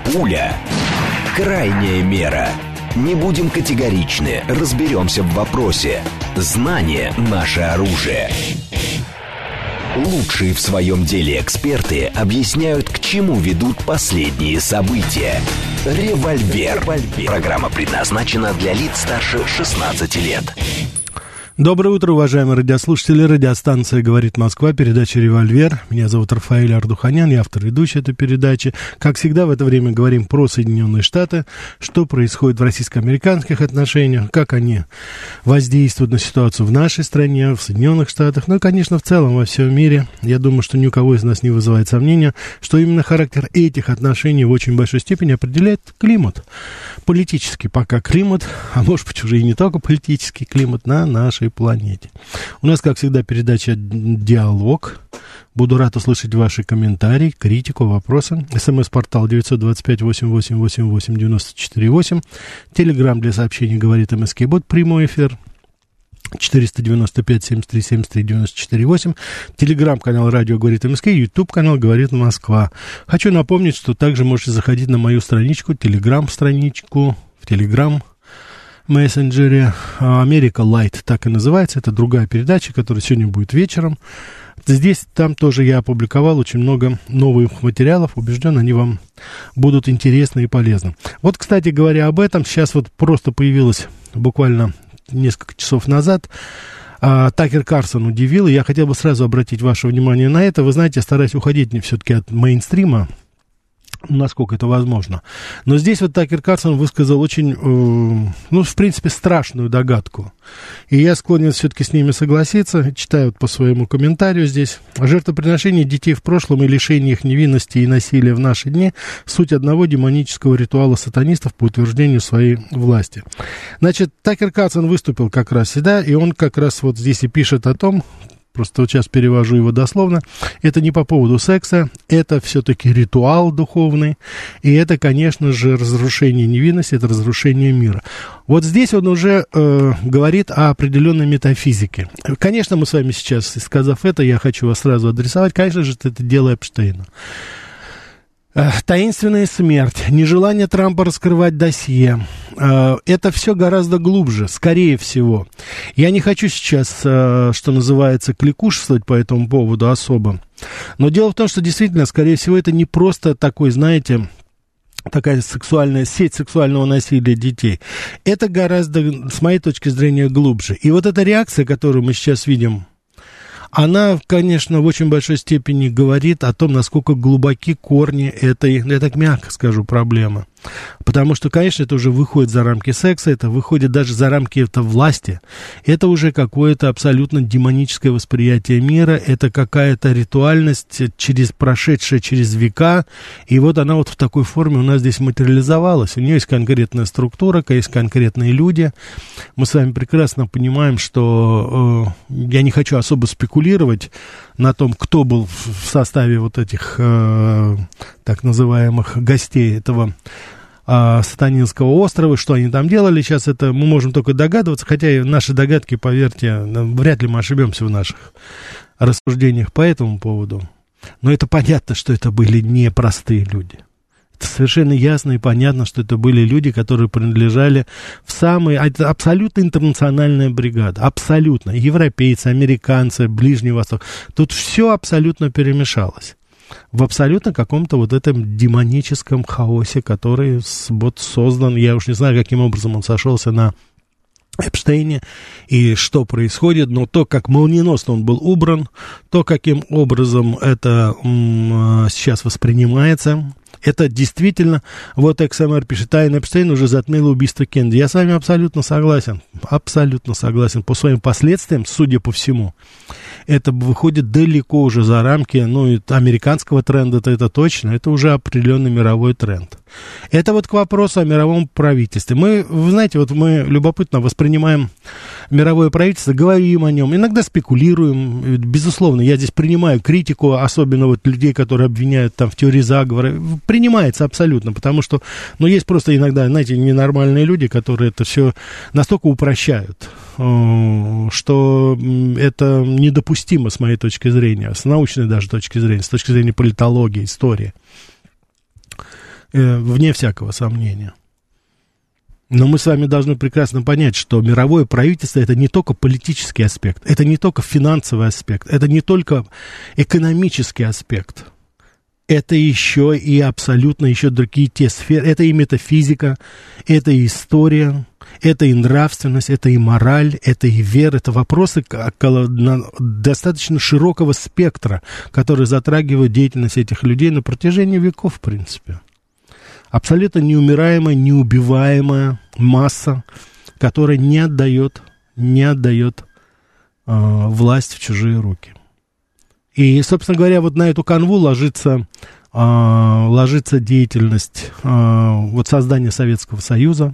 Пуля. Крайняя мера. Не будем категоричны, разберемся в вопросе. Знание – наше оружие. Лучшие в своем деле эксперты объясняют, к чему ведут последние события. Револьвер. Программа предназначена для лиц старше 16 лет. Доброе утро, уважаемые радиослушатели. Радиостанция «Говорит Москва», передача «Револьвер». Меня зовут Рафаэль Ардуханян, я автор ведущий этой передачи. Как всегда, в это время говорим про Соединенные Штаты, что происходит в российско-американских отношениях, как они воздействуют на ситуацию в нашей стране, в Соединенных Штатах, ну и, конечно, в целом во всем мире. Я думаю, что ни у кого из нас не вызывает сомнения, что именно характер этих отношений в очень большой степени определяет климат. Политический пока климат, а может быть уже и не только политический климат на нашей планете. У нас, как всегда, передача «Диалог». Буду рад услышать ваши комментарии, критику, вопросы. СМС-портал 925-88-88-94-8. Телеграм для сообщений «Говорит МСК-бот». Прямой эфир 495-73-73-94-8. Телеграм-канал «Радио Говорит МСК». Ютуб-канал «Говорит Москва». Хочу напомнить, что также можете заходить на мою страничку, телеграм-страничку, в телеграм мессенджере. «Америка Лайт» так и называется. Это другая передача, которая сегодня будет вечером. Здесь, там тоже я опубликовал очень много новых материалов. Убежден, они вам будут интересны и полезны. Вот, кстати говоря, об этом сейчас вот просто появилось буквально несколько часов назад. Такер Карлсон удивил, и я хотел бы сразу обратить ваше внимание на это. Вы знаете, я стараюсь уходить все-таки от мейнстрима, насколько это возможно. Но здесь вот Такер Карлсон высказал очень, в принципе, страшную догадку. И я склонен все-таки с ними согласиться. Читаю вот по своему комментарию здесь. Жертвоприношение детей в прошлом и лишение их невинности и насилия в наши дни — суть одного демонического ритуала сатанистов по утверждению своей власти. Значит, Такер Карлсон выступил как раз сюда, и он как раз вот здесь и пишет о том, просто вот сейчас перевожу его дословно, это не по поводу секса, это все-таки ритуал духовный, и это, конечно же, разрушение невинности, это разрушение мира. Вот здесь он уже говорит о определенной метафизике. Конечно, мы с вами сейчас, сказав это, я хочу вас сразу адресовать, конечно же, это дело Эпштейна. Таинственная смерть, нежелание Трампа раскрывать досье, это все гораздо глубже, скорее всего. Я не хочу сейчас, что называется, кликушествовать по этому поводу особо, но дело в том, что действительно, скорее всего, это не просто такой, знаете, такая сексуальная сеть сексуального насилия детей. Это гораздо, с моей точки зрения, глубже. И вот эта реакция, которую мы сейчас видим, она, конечно, в очень большой степени говорит о том, насколько глубоки корни этой, я так мягко скажу, проблемы. Потому что, конечно, это уже выходит за рамки секса, это выходит даже за рамки власти. Это уже какое-то абсолютно демоническое восприятие мира, это какая-то ритуальность, прошедшая через века, и вот она вот в такой форме у нас здесь материализовалась. У нее есть конкретная структура, есть конкретные люди. Мы с вами прекрасно понимаем, что я не хочу особо спекулировать на том, кто был в составе вот этих так называемых гостей этого Сатанинского острова, что они там делали. Сейчас это мы можем только догадываться, хотя и наши догадки, поверьте, вряд ли мы ошибемся в наших рассуждениях по этому поводу. Но это понятно, что это были непростые люди. Это совершенно ясно и понятно, что это были люди, которые принадлежали в это абсолютно интернациональная бригада, абсолютно, европейцы, американцы, Ближний Восток, тут все абсолютно перемешалось. В абсолютно каком-то вот этом демоническом хаосе, который вот создан, я уж не знаю, каким образом он сошелся на Эпштейне и что происходит, но то, как молниеносно он был убран, то, каким образом это сейчас воспринимается, это действительно, вот XMR пишет, тайна Эпштейна уже затмила убийство Кеннеди. Я с вами абсолютно согласен по своим последствиям, судя по всему. Это выходит далеко уже за рамки, американского тренда, это точно, это уже определенный мировой тренд. Это вот к вопросу о мировом правительстве. Вы знаете, вот мы любопытно воспринимаем мировое правительство, говорим о нем, иногда спекулируем, безусловно, я здесь принимаю критику, особенно вот людей, которые обвиняют там в теории заговора, принимается абсолютно, потому что, есть просто иногда, знаете, ненормальные люди, которые это все настолько упрощают, что это недопустимо с моей точки зрения, с научной даже точки зрения, с точки зрения политологии, истории. вне всякого сомнения. Но мы с вами должны прекрасно понять, что мировое правительство — это не только политический аспект, это не только финансовый аспект, это не только экономический аспект. Это еще и абсолютно еще другие те сферы. Это и метафизика, это и история, это и нравственность, это и мораль, это и вера. Это вопросы достаточно широкого спектра, которые затрагивают деятельность этих людей на протяжении веков, в принципе. Абсолютно неумираемая, неубиваемая масса, которая не отдает власть в чужие руки. И, собственно говоря, вот на эту канву ложится деятельность вот создания Советского Союза,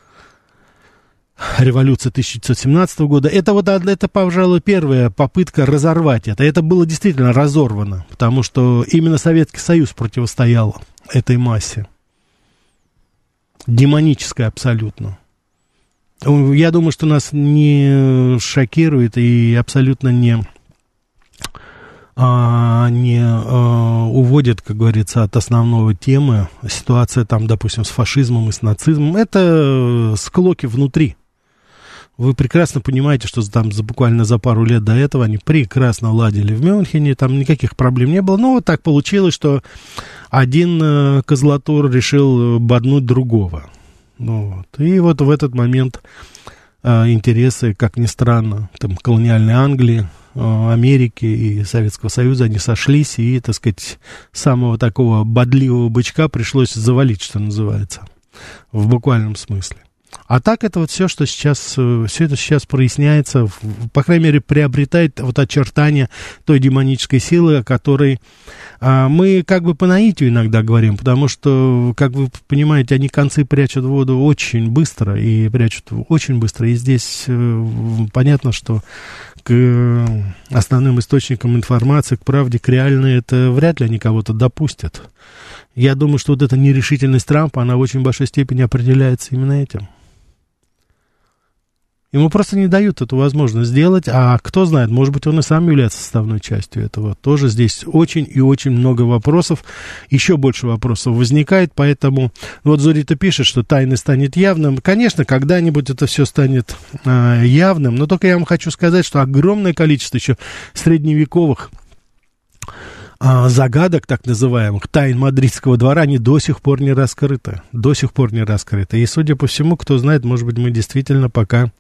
революция 1917 года. Это, пожалуй, первая попытка разорвать это. Это было действительно разорвано, потому что именно Советский Союз противостоял этой массе. Демоническая абсолютно. Я думаю, что нас не шокирует и абсолютно не уводит, как говорится, от основной темы. Ситуация там, допустим, с фашизмом и с нацизмом. Это склоки внутри. Вы прекрасно понимаете, что там буквально за пару лет до этого они прекрасно ладили в Мюнхене, там никаких проблем не было. Но вот так получилось, что один козлатур решил боднуть другого. Вот. И вот в этот момент интересы, как ни странно, там, колониальной Англии, Америки и Советского Союза, они сошлись, и, так сказать, самого такого бодливого бычка пришлось завалить, что называется, в буквальном смысле. А так это вот все, что сейчас, все это сейчас проясняется, по крайней мере, приобретает вот очертания той демонической силы, о которой мы как бы по наитию иногда говорим, потому что, как вы понимаете, они концы прячут в воду очень быстро, и здесь понятно, что к основным источникам информации, к правде, к реальной, это вряд ли они кого-то допустят. Я думаю, что вот эта нерешительность Трампа, она в очень большой степени определяется именно этим. Ему просто не дают эту возможность сделать, а кто знает, может быть, он и сам является составной частью этого. Тоже здесь очень и очень много вопросов, еще больше вопросов возникает, поэтому вот Зорита пишет, что тайна станет явным. Конечно, когда-нибудь это все станет явным, но только я вам хочу сказать, что огромное количество еще средневековых загадок, так называемых, тайн мадридского двора, они до сих пор не раскрыты. И, судя по всему, кто знает, может быть, мы действительно пока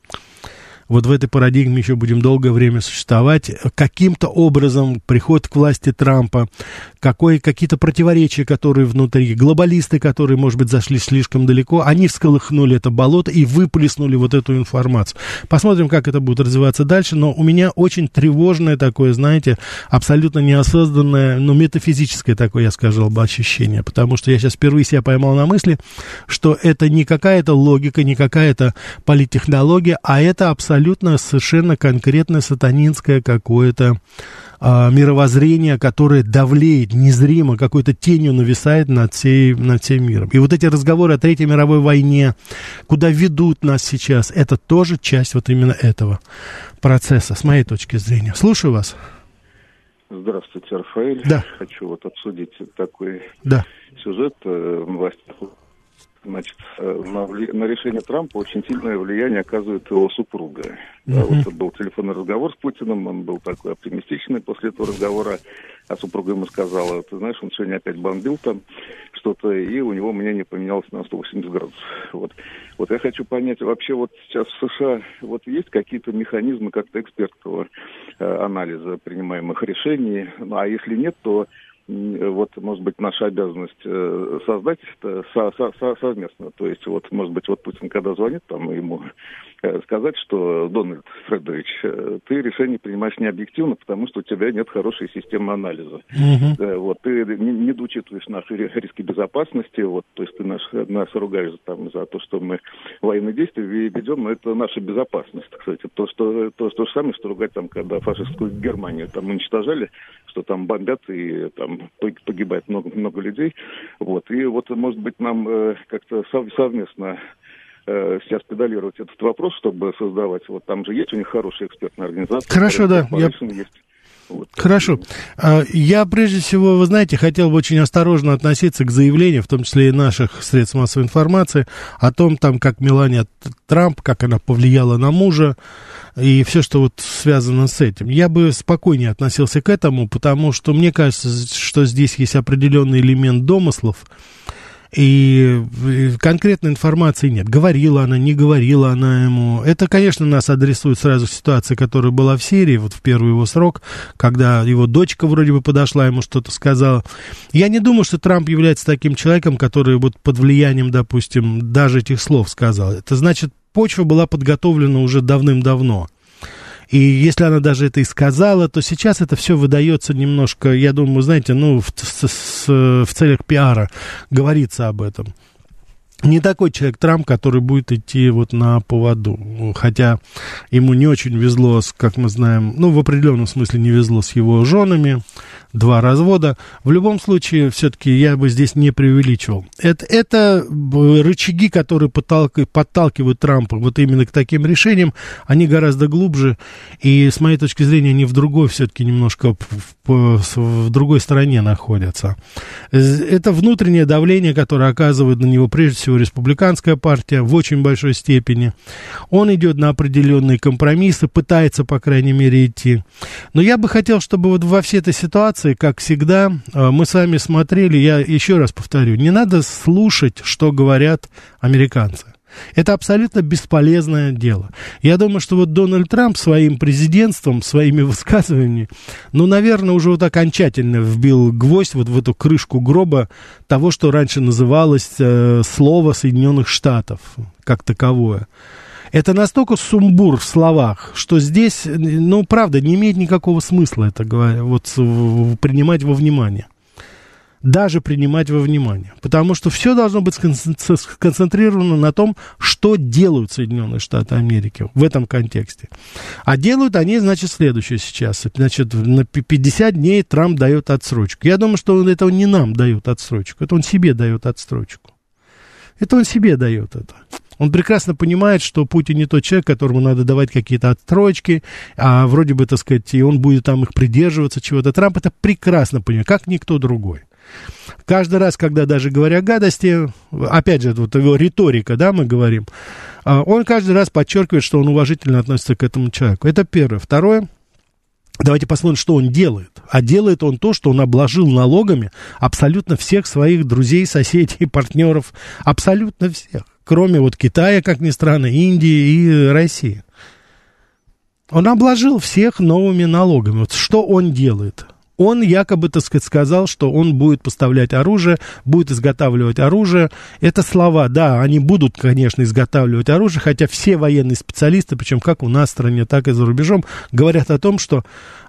вот в этой парадигме еще будем долгое время существовать. Каким-то образом приход к власти Трампа, какие-то противоречия, которые внутри, глобалисты, которые, может быть, зашли слишком далеко, они всколыхнули это болото и выплеснули вот эту информацию. Посмотрим, как это будет развиваться дальше, но у меня очень тревожное такое, знаете, абсолютно неосознанное, но метафизическое такое, я сказал бы, ощущение, потому что я сейчас впервые себя поймал на мысли, что это не какая-то логика, не какая-то политтехнология, а это абсолютно совершенно конкретное сатанинское какое-то мировоззрение, которое давлеет незримо, какой-то тенью нависает над всем миром. И вот эти разговоры о Третьей мировой войне, куда ведут нас сейчас, это тоже часть вот именно этого процесса, с моей точки зрения. Слушаю вас. Здравствуйте, Рафаэль. Да. Хочу вот обсудить такой сюжет в новостях. Значит, на решение Трампа очень сильное влияние оказывает его супруга. Да, вот был телефонный разговор с Путиным, он был такой оптимистичный после этого разговора, а супруга ему сказала: ты знаешь, он сегодня опять бомбил там что-то, и у него мнение поменялось на 180 градусов. Вот я хочу понять, вообще вот сейчас в США вот есть какие-то механизмы как-то экспертного анализа принимаемых решений, ну, а если нет, то вот, может быть, наша обязанность создать это совместно. То есть, вот, может быть, вот Путин, когда звонит, там ему сказать, что: Дональд Фредович, ты решение принимаешь не объективно, потому что у тебя нет хорошей системы анализа. Вот, ты не доучитываешь наши риски безопасности, вот, то есть ты нас ругаешь там за то, что мы военные действия ведем, но это наша безопасность, кстати. То же самое, что ругать там, когда фашистскую Германию там уничтожали, что там бомбят и там погибает много людей. Вот. И вот, может быть, нам как-то совместно сейчас педалировать этот вопрос, чтобы создавать. Вот там же есть у них хорошая экспертная организация. Хорошо, да. Есть. Вот. Хорошо. Я, прежде всего, вы знаете, хотел бы очень осторожно относиться к заявлению, в том числе и наших средств массовой информации, о том, там, как Мелания Трамп, как она повлияла на мужа, и все, что вот связано с этим. Я бы спокойнее относился к этому, потому что мне кажется, что здесь есть определенный элемент домыслов, и конкретной информации нет. Говорила она, не говорила она ему. Это, конечно, нас адресует сразу к ситуации, которая была в Сирии, вот в первый его срок, когда его дочка вроде бы подошла, ему что-то сказала. Я не думаю, что Трамп является таким человеком, который вот под влиянием, допустим, даже этих слов сказал. Это значит, почва была подготовлена уже давным-давно. И если она даже это и сказала, то сейчас это все выдается немножко, я думаю, знаете, ну, в целях пиара говорится об этом. Не такой человек Трамп, который будет идти вот на поводу, хотя ему не очень везло, как мы знаем, ну, в определенном смысле не везло с его женами, 2 развода. В любом случае, все-таки я бы здесь не преувеличивал. Это рычаги, которые подталкивают Трампа вот именно к таким решениям, они гораздо глубже, и с моей точки зрения они в другой все-таки немножко в другой стороне находятся. Это внутреннее давление, которое оказывает на него прежде всего республиканская партия в очень большой степени. Он идет на определенные компромиссы, пытается, по крайней мере, идти. Но я бы хотел, чтобы вот во всей этой ситуации, как всегда, мы с вами смотрели, я еще раз повторю, не надо слушать, что говорят американцы. Это абсолютно бесполезное дело. Я думаю, что вот Дональд Трамп своим президентством, своими высказываниями, ну, наверное, уже вот окончательно вбил гвоздь вот в эту крышку гроба того, что раньше называлось слово Соединенных Штатов как таковое. Это настолько сумбур в словах, что здесь, ну, правда, не имеет никакого смысла это вот принимать во внимание. Даже принимать во внимание. Потому что все должно быть сконцентрировано на том, что делают Соединенные Штаты Америки в этом контексте. А делают они, значит, следующее сейчас. Значит, на 50 дней Трамп дает отсрочку. Я думаю, что он этого не нам дает отсрочку. Это он себе дает отсрочку. Это он себе дает это. Он прекрасно понимает, что Путин не тот человек, которому надо давать какие-то отсрочки, а вроде бы, так сказать, и он будет там их придерживаться чего-то. Трамп это прекрасно понимает, как никто другой. Каждый раз, когда даже говоря гадости, опять же, вот его риторика, да, мы говорим, он каждый раз подчеркивает, что он уважительно относится к этому человеку. Это первое. Второе. Давайте посмотрим, что он делает. А делает он то, что он обложил налогами абсолютно всех своих друзей, соседей, партнеров. Абсолютно всех. Кроме вот Китая, как ни странно, Индии и России. Он обложил всех новыми налогами. Вот что он делает? Он якобы, так сказать, сказал, что он будет поставлять оружие, будет изготавливать оружие. Это слова, да, они будут, конечно, изготавливать оружие, хотя все военные специалисты, причем как у нас в стране, так и за рубежом, говорят о том, что,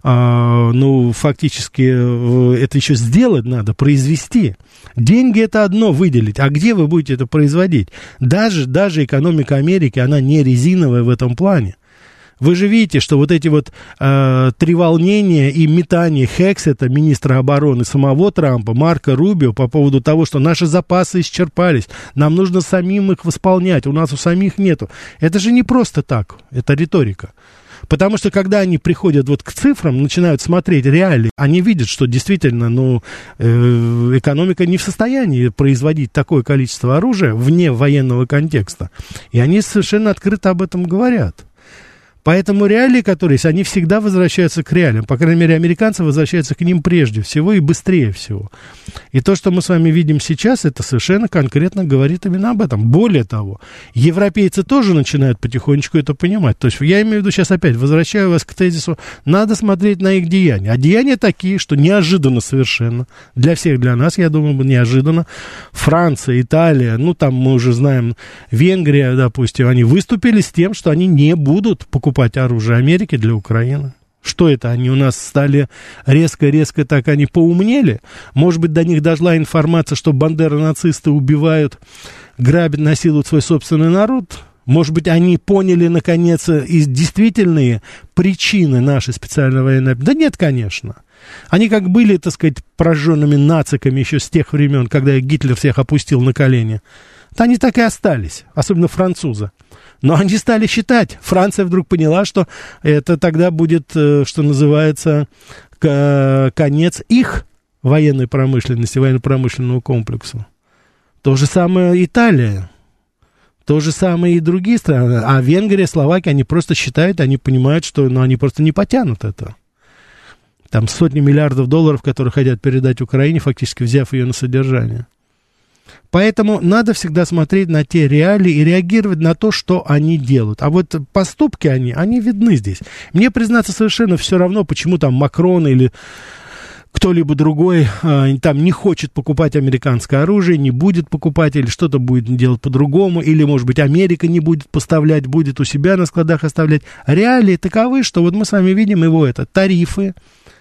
ну, фактически это еще сделать надо, произвести. Деньги это одно выделить, а где вы будете это производить? Даже экономика Америки, она не резиновая в этом плане. Вы же видите, что вот эти вот треволнения и метания Хексета, министра обороны, самого Трампа, Марко Рубио, по поводу того, что наши запасы исчерпались, нам нужно самим их восполнять, у нас у самих нету. Это же не просто так, это риторика. Потому что, когда они приходят вот к цифрам, начинают смотреть реалии, они видят, что действительно, ну, экономика не в состоянии производить такое количество оружия вне военного контекста. И они совершенно открыто об этом говорят. Поэтому реалии, которые есть, они всегда возвращаются к реалиям. По крайней мере, американцы возвращаются к ним прежде всего и быстрее всего. И то, что мы с вами видим сейчас, это совершенно конкретно говорит именно об этом. Более того, европейцы тоже начинают потихонечку это понимать. То есть я имею в виду, сейчас опять возвращаю вас к тезису, надо смотреть на их деяния. А деяния такие, что неожиданно совершенно. Для всех, для нас, я думаю, неожиданно. Франция, Италия, ну там мы уже знаем, Венгрия, допустим, они выступили с тем, что они не будут покупать оружие Америки для Украины. Что это? Они у нас стали резко-резко так, они поумнели? Может быть, до них дошла информация, что бандеро-нацисты убивают, грабят, насилуют свой собственный народ? Может быть, они поняли, наконец, и действительные причины нашей специальной военной... Да нет, конечно. Они как были, так сказать, прожженными нациками еще с тех времен, когда Гитлер всех опустил на колени. Да они так и остались, особенно французы. Но они стали считать. Франция вдруг поняла, что это тогда будет, что называется, конец их военной промышленности, военно-промышленного комплексу. То же самое Италия. То же самое и другие страны. А Венгрия, Словакия, они просто считают, они понимают, что они просто не потянут это. Там сотни миллиардов долларов, которые хотят передать Украине, фактически взяв ее на содержание. Поэтому надо всегда смотреть на те реалии и реагировать на то, что они делают. А вот поступки они видны здесь. Мне, признаться, совершенно все равно, почему там Макрон или кто-либо другой там не хочет покупать американское оружие, не будет покупать, или что-то будет делать по-другому, или, может быть, Америка не будет поставлять, будет у себя на складах оставлять. Реалии таковы, что вот мы с вами видим его тарифы,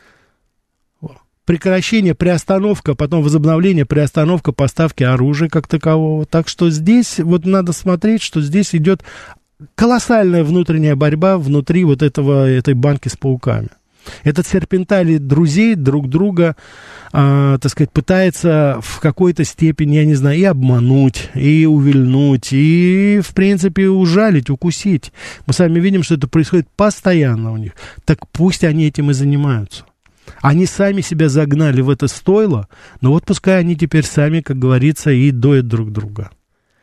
прекращение, приостановка, потом возобновление, приостановка поставки оружия как такового. Так что здесь вот надо смотреть, что здесь идет колоссальная внутренняя борьба внутри вот этой банки с пауками. Этот серпентарий друзей друг друга, так сказать, пытается в какой-то степени, я не знаю, и обмануть, и увильнуть, и, в принципе, ужалить, укусить. Мы сами видим, что это происходит постоянно у них. Так пусть они этим и занимаются. Они сами себя загнали в это стойло, но вот пускай они теперь сами, как говорится, и доят друг друга.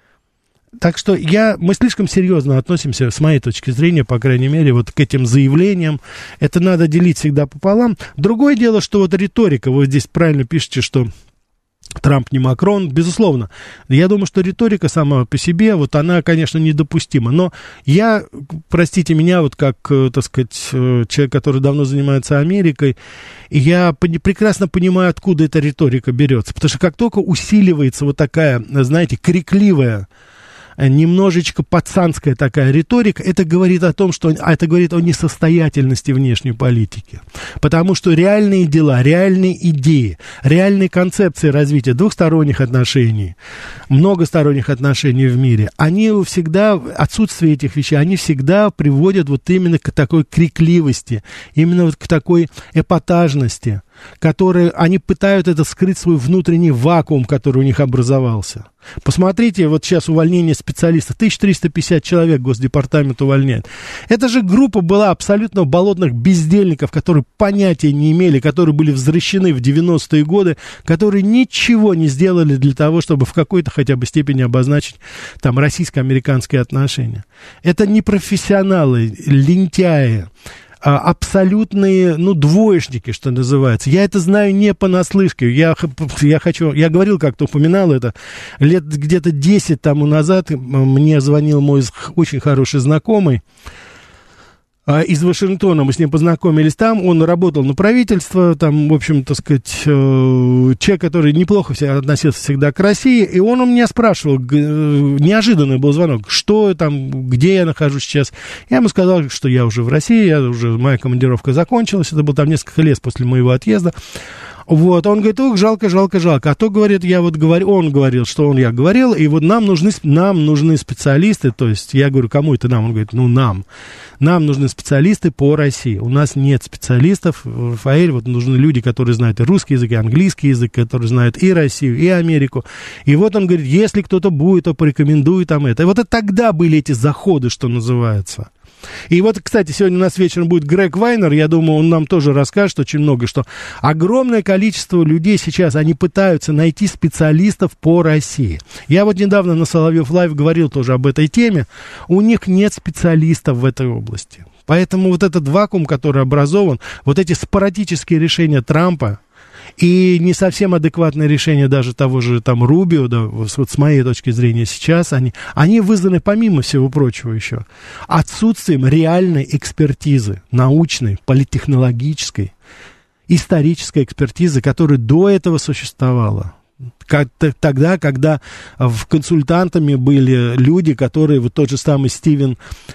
Так что мы слишком серьезно относимся, с моей точки зрения, по крайней мере, вот к этим заявлениям. Это надо делить всегда пополам. Другое дело, что вот риторика, вы здесь правильно пишете, что Трамп не Макрон, безусловно. Я думаю, что риторика сама по себе, вот она, конечно, недопустима. Но я, простите меня, вот как, так сказать, человек, который давно занимается Америкой, я прекрасно понимаю, откуда эта риторика берется. Потому что как только усиливается вот такая, знаете, крикливая, немножечко пацанская такая риторика, это говорит о том, что это говорит о несостоятельности внешней политики. Потому что реальные дела, реальные идеи, реальные концепции развития двухсторонних отношений, многосторонних отношений в мире, они всегда, отсутствие этих вещей, они всегда приводят вот именно к такой крикливости, именно вот к такой эпатажности, которые они пытаются скрыть свой внутренний вакуум, который у них образовался. Посмотрите, вот сейчас увольнение специалистов, 1350 человек Госдепартамент увольняет. Эта же группа была абсолютно болотных бездельников, которые понятия не имели, которые были возвращены в 90-е годы, которые ничего не сделали для того, чтобы в какой-то хотя бы степени обозначить там российско-американские отношения. Это непрофессионалы, лентяи, абсолютные, двоечники, что называется. Я это знаю не понаслышке. Я говорил, как-то упоминал это, лет где-то 10 тому назад мне звонил мой очень хороший знакомый из Вашингтона, мы с ним познакомились там, он работал на правительство, там, в общем, так сказать, человек, который неплохо относился всегда к России, и он у меня спрашивал, неожиданный был звонок, что там, где я нахожусь сейчас. Я ему сказал, что я уже в России, моя командировка закончилась, это было там несколько лет после моего отъезда. Вот, он говорит, жалко. А то, говорит, он говорил, что я говорил, и вот нам нужны специалисты, то есть, я говорю, кому это нам? Он говорит, нам нужны специалисты по России. У нас нет специалистов, Рафаэль, вот нужны люди, которые знают и русский язык, и английский язык, которые знают и Россию, и Америку. И вот он говорит, если кто-то будет, то порекомендуй там это. И вот тогда были эти заходы, что называется. И вот, кстати, сегодня у нас вечером будет Грег Вайнер, я думаю, он нам тоже расскажет очень много, что огромное количество людей сейчас, они пытаются найти специалистов по России. Я вот недавно на Соловьев Лайв говорил тоже об этой теме, у них нет специалистов в этой области. Поэтому вот этот вакуум, который образован, вот эти спорадические решения Трампа, и не совсем адекватное решение даже того же там Рубио, да, вот с моей точки зрения сейчас, они вызваны, помимо всего прочего еще, отсутствием реальной экспертизы, научной, политтехнологической, исторической экспертизы, которая до этого существовала. Тогда, когда консультантами были люди, которые, вот тот же самый Стивен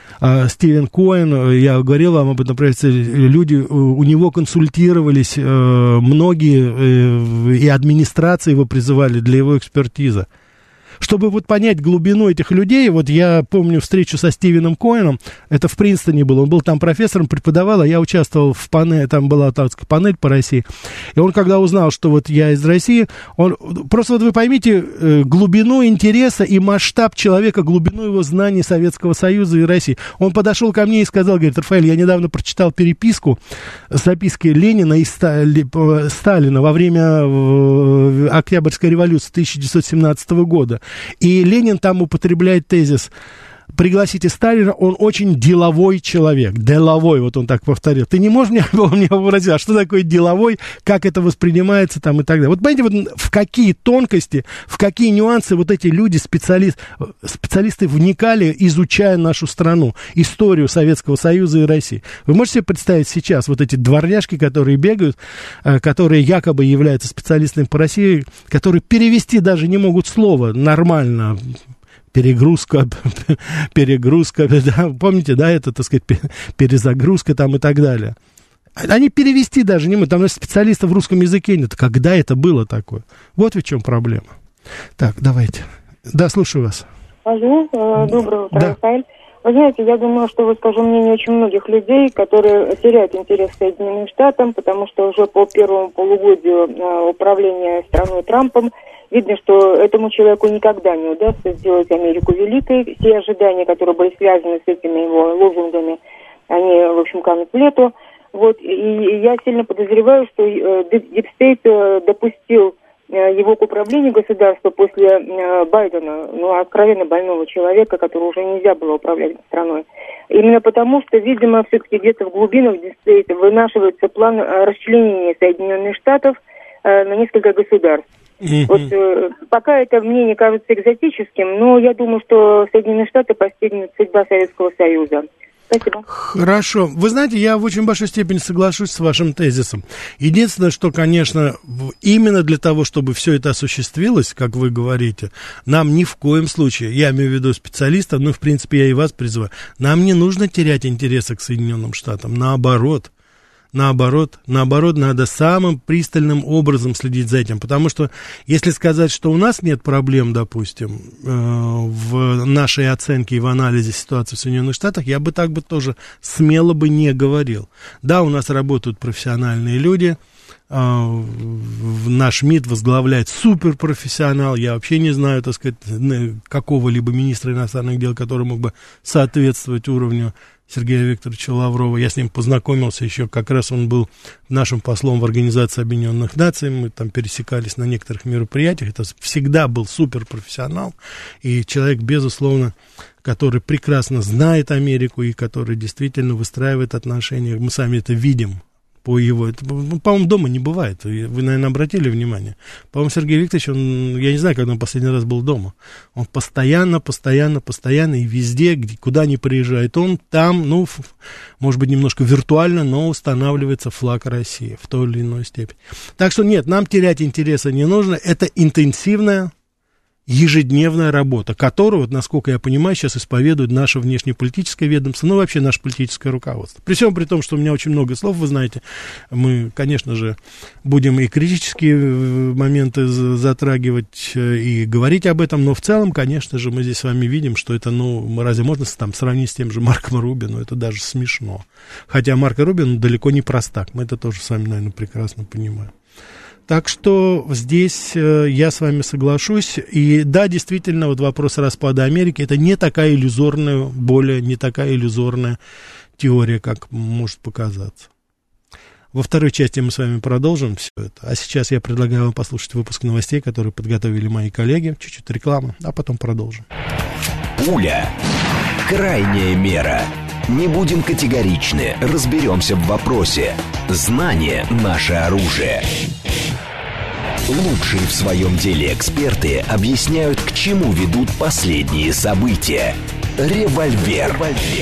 Коэн, я говорил вам об этом, люди, у него консультировались многие, и администрации его призывали для его экспертизы. Чтобы вот понять глубину этих людей, вот я помню встречу со Стивеном Коэном, это в Принстоне было, он был там профессором, преподавал, а я участвовал в панели, там была панель по России, и он когда узнал, что вот я из России, он, просто вот вы поймите глубину интереса и масштаб человека, глубину его знаний Советского Союза и России. Он подошел ко мне и сказал, говорит, Рафаэль, я недавно прочитал переписку, записки Ленина и Сталина во время Октябрьской революции 1917 года. И Ленин там употребляет тезис: пригласите Сталина, он очень деловой человек. Деловой, вот он так повторил. Ты не можешь мне вообразить, а что такое деловой, как это воспринимается там и так далее. Вот понимаете, вот в какие тонкости, в какие нюансы вот эти люди, специалисты вникали, изучая нашу страну, историю Советского Союза и России. Вы можете себе представить сейчас вот эти дворняжки, которые бегают, которые якобы являются специалистами по России, которые перевести даже не могут слово нормально. Перегрузка, да, помните, да, это, так сказать, перезагрузка там и так далее. Они перевести даже не могут, там специалистов в русском языке нет. Когда это было такое? Вот в чем проблема. Так, давайте. Да, слушаю вас. Алло, доброе утро, Рафаэль. Вы знаете, я думаю, что вы, скажу мнение очень многих людей, которые теряют интерес к Соединенным Штатам, потому что уже по первому полугодию управления страной Трампом видно, что этому человеку никогда не удастся сделать Америку великой. Все ожидания, которые были связаны с этими его лозунгами, они, в общем, канут в лету. Вот, и я сильно подозреваю, что Deep State допустил его к управлению государства после Байдена, откровенно больного человека, которого уже нельзя было управлять страной. Именно потому, что, видимо, все-таки где-то в глубинах Deep State вынашивается план расчленения Соединенных Штатов на несколько государств. Вот пока это мнение кажется экзотическим, но я думаю, что Соединенные Штаты постигнут судьба Советского Союза. Спасибо. Хорошо. Вы знаете, я в очень большой степени соглашусь с вашим тезисом. Единственное, что, конечно, именно для того, чтобы все это осуществилось, как вы говорите, нам ни в коем случае, я имею в виду специалистов, в принципе, я и вас призываю, нам не нужно терять интереса к Соединенным Штатам. Наоборот, надо самым пристальным образом следить за этим, потому что если сказать, что у нас нет проблем, допустим, в нашей оценке и в анализе ситуации в Соединенных Штатах, я бы так бы тоже смело бы не говорил. Да, у нас работают профессиональные люди, наш МИД возглавляет суперпрофессионал, я вообще не знаю, так сказать, какого-либо министра иностранных дел, который мог бы соответствовать уровню Сергея Викторовича Лаврова. Я с ним познакомился еще, как раз он был нашим послом в Организации Объединенных Наций, мы там пересекались на некоторых мероприятиях, это всегда был суперпрофессионал, и человек, безусловно, который прекрасно знает Америку и который действительно выстраивает отношения, мы сами это видим. По его, по-моему, дома не бывает. Вы, наверное, обратили внимание. По-моему, Сергей Викторович, я не знаю, когда он последний раз был дома. Он постоянно и везде, куда ни приезжает, он там, может быть, немножко виртуально, но устанавливается флаг России в той или иной степени. Так что нет, нам терять интереса не нужно. Это интенсивная, ежедневная работа, которую, насколько я понимаю, сейчас исповедует наше внешнеполитическое ведомство, вообще наше политическое руководство. При всем при том, что у меня очень много слов, вы знаете, мы, конечно же, будем и критические моменты затрагивать, и говорить об этом, но в целом, конечно же, мы здесь с вами видим, что это, разве можно там сравнить с тем же Марком Рубио, это даже смешно. Хотя Марк Рубио далеко не простак, мы это тоже сами, наверное, прекрасно понимаем. Так что здесь я с вами соглашусь. И да, действительно, вот вопрос распада Америки, это не такая иллюзорная, не такая иллюзорная теория, как может показаться. Во второй части мы с вами продолжим все это. А сейчас я предлагаю вам послушать выпуск новостей, которые подготовили мои коллеги. Чуть-чуть рекламы, а потом продолжим. Пуля. Крайняя мера. Не будем категоричны, разберемся в вопросе. Знание – наше оружие. Лучшие в своем деле эксперты объясняют, к чему ведут последние события. Револьвер.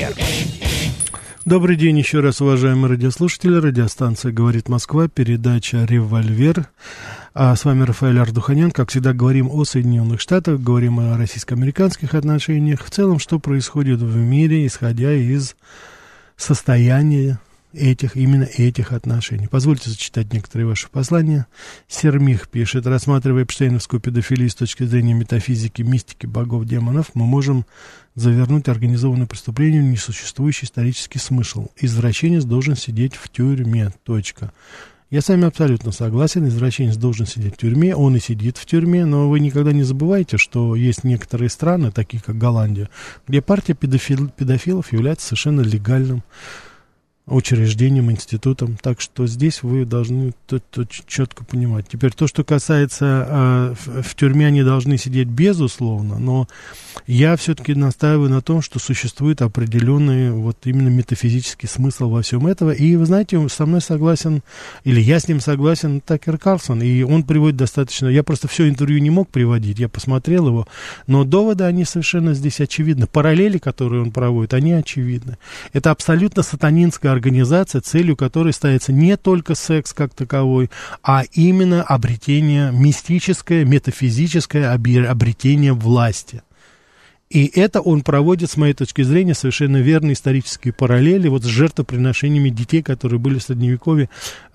Добрый день еще раз, уважаемые радиослушатели. Радиостанция «Говорит Москва», передача «Револьвер». А с вами Рафаэль Ардуханян. Как всегда, говорим о Соединенных Штатах, говорим о российско-американских отношениях. В целом, что происходит в мире, исходя из состояния именно этих отношений. Позвольте зачитать некоторые ваши послания. Сермих пишет: рассматривая эпштейновскую педофилию с точки зрения метафизики, мистики, богов, демонов, мы можем завернуть организованное преступление в несуществующий исторический смысл. Извращенец должен сидеть в тюрьме. Точка. Я с вами абсолютно согласен, извращенец должен сидеть в тюрьме, он и сидит в тюрьме, но вы никогда не забывайте, что есть некоторые страны, такие как Голландия, где партия педофилов является совершенно легальным учреждением, институтом, так что здесь вы должны четко понимать. Теперь то, что касается, в тюрьме они должны сидеть, безусловно, но я все-таки настаиваю на том, что существует определенный вот именно метафизический смысл во всем этом, и вы знаете, со мной согласен, или я с ним согласен, Такер Карлсон, и он приводит достаточно, я просто все интервью не мог приводить, я посмотрел его, но доводы, они совершенно здесь очевидны, параллели, которые он проводит, они очевидны. Это абсолютно сатанинская организация, целью которой ставится не только секс как таковой, а именно обретение мистическое, метафизическое обретение власти. И это он проводит, с моей точки зрения, совершенно верные исторические параллели вот с жертвоприношениями детей, которые были в Средневековье,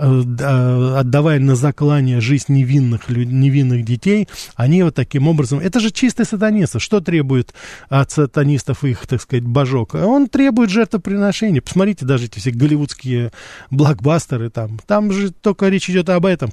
отдавая на заклание жизнь невинных детей, они вот таким образом... Это же чистое сатанинство. Что требует от сатанистов их, так сказать, божок? Он требует жертвоприношений. Посмотрите даже эти все голливудские блокбастеры там. Там же только речь идет об этом,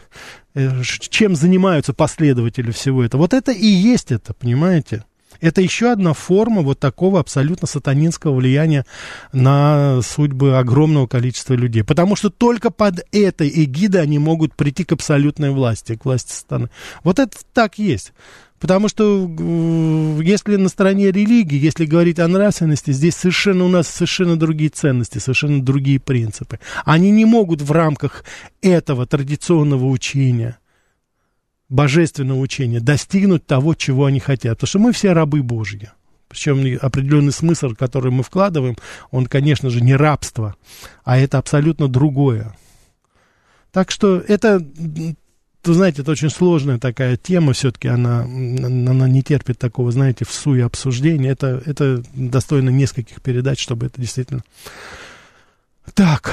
чем занимаются последователи всего этого. Вот это и есть это, понимаете? Это еще одна форма вот такого абсолютно сатанинского влияния на судьбы огромного количества людей. Потому что только под этой эгидой они могут прийти к абсолютной власти, к власти сатаны. Вот это так есть. Потому что если на стороне религии, если говорить о нравственности, здесь у нас совершенно другие ценности, совершенно другие принципы. Они не могут в рамках этого традиционного учения, божественного учения, достигнуть того, чего они хотят. Потому что мы все рабы Божьи. Причем определенный смысл, который мы вкладываем, он, конечно же, не рабство, а это абсолютно другое. Так что это, вы знаете, это очень сложная такая тема, все-таки она не терпит такого, знаете, всуе обсуждения. Это достойно нескольких передач, чтобы это действительно... Так...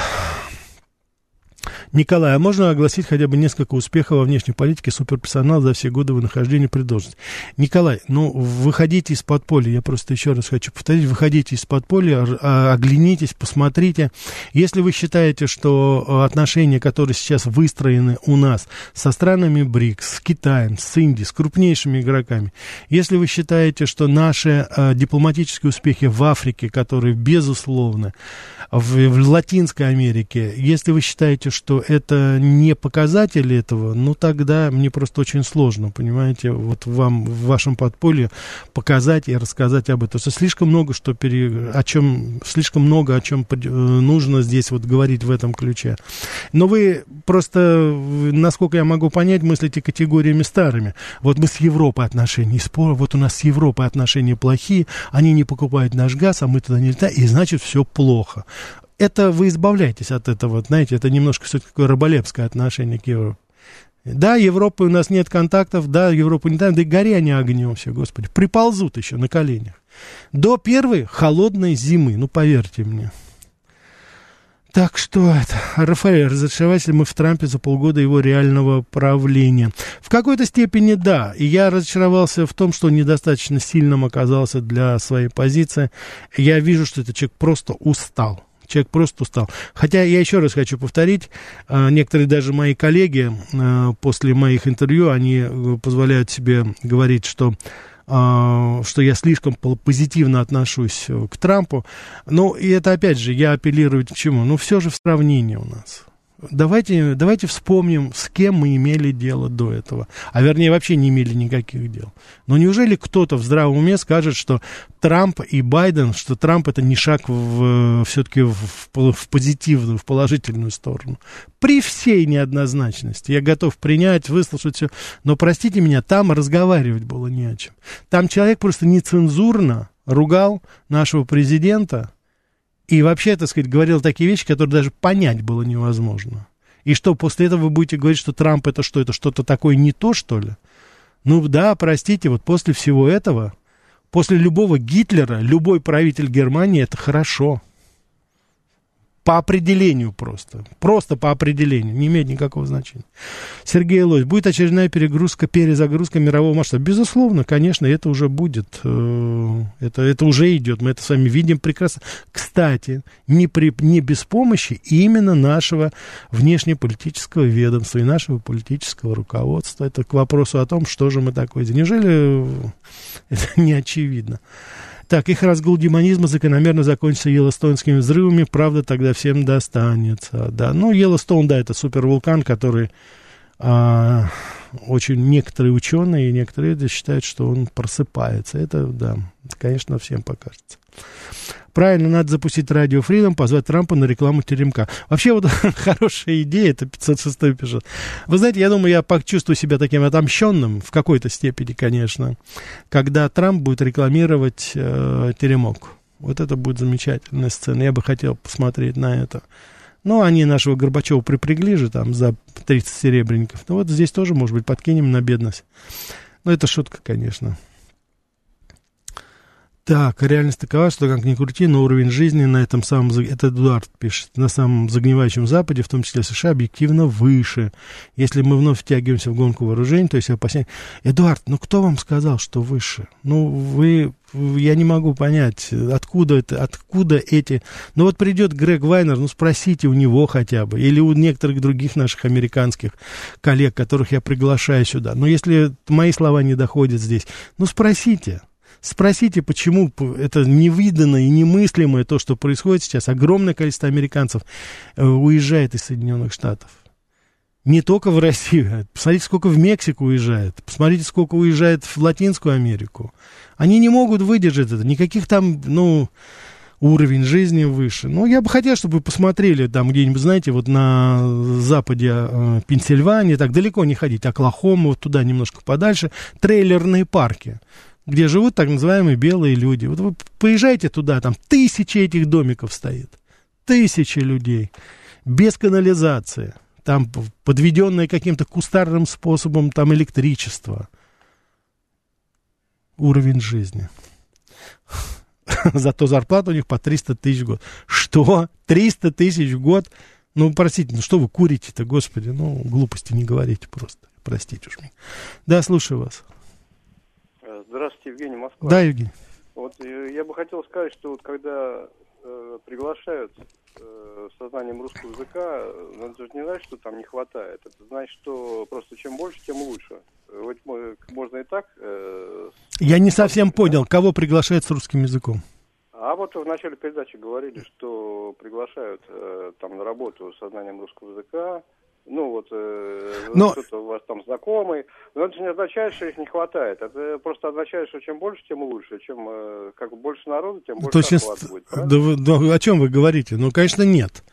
Николай, а можно огласить хотя бы несколько успехов во внешней политике суперперсонала за все годы его нахождения при должности? Николай, выходите из подполья, я просто еще раз хочу повторить, выходите из подполья, оглянитесь, посмотрите. Если вы считаете, что отношения, которые сейчас выстроены у нас со странами БРИКС, с Китаем, с Индией, с крупнейшими игроками, если вы считаете, что наши дипломатические успехи в Африке, которые, безусловно, в Латинской Америке, если вы считаете, что это не показатели этого, тогда мне просто очень сложно, понимаете, вот вам в вашем подполье показать и рассказать об этом. Потому что слишком много о чем нужно здесь вот говорить в этом ключе. Но вы просто, насколько я могу понять, мыслите категориями старыми. Вот мы с Европой отношения, вот у нас с Европой отношения плохие, они не покупают наш газ, а мы туда не летаем, и значит все плохо. Это вы избавляетесь от этого, знаете, это немножко все-таки такое раболепское отношение к Европе. Да, Европы у нас нет контактов, да, Европу не там, да и гори они огнем все, господи, приползут еще на коленях. До первой холодной зимы, поверьте мне. Так что это, Рафаэль, разочаровались ли мы в Трампе за полгода его реального правления? В какой-то степени да, и я разочаровался в том, что он недостаточно сильным оказался для своей позиции. Я вижу, что этот человек просто устал. Хотя я еще раз хочу повторить, некоторые даже мои коллеги после моих интервью, они позволяют себе говорить, что я слишком позитивно отношусь к Трампу. И это, опять же, я апеллирую к чему? Все же в сравнении у нас. Давайте вспомним, с кем мы имели дело до этого. А вернее, вообще не имели никаких дел. Но неужели кто-то в здравом уме скажет, что Трамп и Байден, что Трамп это не шаг все-таки в позитивную, в положительную сторону? При всей неоднозначности. Я готов принять, выслушать все. Но, простите меня, там разговаривать было не о чем. Там человек просто нецензурно ругал нашего президента. И вообще, так сказать, говорил такие вещи, которые даже понять было невозможно. И что, после этого вы будете говорить, что Трамп это что, это что-то такое не то, что ли? Да, простите, вот после всего этого, после любого Гитлера, любой правитель Германии, это хорошо. По определению просто. Просто по определению. Не имеет никакого значения. Сергей Лось. Будет очередная перезагрузка мирового масштаба? Безусловно, конечно, это уже будет. Это уже идет. Мы это с вами видим прекрасно. Кстати, не без помощи именно нашего внешнеполитического ведомства и нашего политического руководства. Это к вопросу о том, что же мы такое. Неужели это не очевидно? Так, их разгул демонизма закономерно закончится йеллоустонскими взрывами, правда, тогда всем достанется, да. Ну, Йеллоустон, да, это супервулкан, который очень некоторые ученые и некоторые считают, что он просыпается. Это, да, конечно, всем покажется. Правильно, надо запустить радио Freedom, позвать Трампа на рекламу теремка. Вообще, вот хорошая идея, это 506 пишет. Вы знаете, я думаю, я почувствую себя таким отомщенным, в какой-то степени, конечно, когда Трамп будет рекламировать теремок. Вот это будет замечательная сцена. Я бы хотел посмотреть на это. Ну, они нашего Горбачева припрягли же там за 30 серебряников. Ну, вот здесь тоже, может быть, подкинем на бедность. Но это шутка, конечно. Так, реальность такова, что, как ни крути, но уровень жизни на этом самом, это Эдуард пишет, на самом загнивающем Западе, в том числе США, объективно выше. Если мы вновь втягиваемся в гонку вооружений, то есть опасения... Эдуард, ну кто вам сказал, что выше? Ну, я не могу понять, откуда эти... Ну вот придет Грег Вайнер, ну спросите у него хотя бы, или у некоторых других наших американских коллег, которых я приглашаю сюда. Но если мои слова не доходят здесь, ну спросите. Спросите, почему это невиданное и немыслимое то, что происходит сейчас. Огромное количество американцев уезжает из Соединенных Штатов. Не только в Россию. Посмотрите, сколько в Мексику уезжает. Посмотрите, сколько уезжает в Латинскую Америку. Они не могут выдержать это. Никаких там, уровень жизни выше. Но я бы хотел, чтобы вы посмотрели там где-нибудь, знаете, вот на западе Пенсильвании, так далеко не ходить, Оклахома, вот туда немножко подальше, трейлерные парки, где живут так называемые белые люди. Вот вы поезжайте туда, там тысячи этих домиков стоит, тысячи людей, без канализации, там подведенное каким-то кустарным способом там электричество. Уровень жизни. Зато зарплата у них по 300 тысяч в год. Что? 300 тысяч в год? Ну, простите, что вы курите-то, господи, глупости не говорите просто. Простите уж меня. Да, слушаю вас. Здравствуйте, Евгений, Москва. Да, Евгений. Вот я бы хотел сказать, что вот когда приглашают с сознанием русского языка, это же не значит, что там не хватает. Это значит, что просто чем больше, тем лучше. Вот можно и так... Я не совсем понял, кого приглашают с русским языком. А вот в начале передачи говорили, что приглашают там на работу с сознанием русского языка. Кто-то у вас там знакомый. Но это же не означает, что их не хватает. Это просто означает, что чем больше, тем лучше. Чем больше народу, тем больше охват будет. Да, о чем вы говорите? Конечно, нет.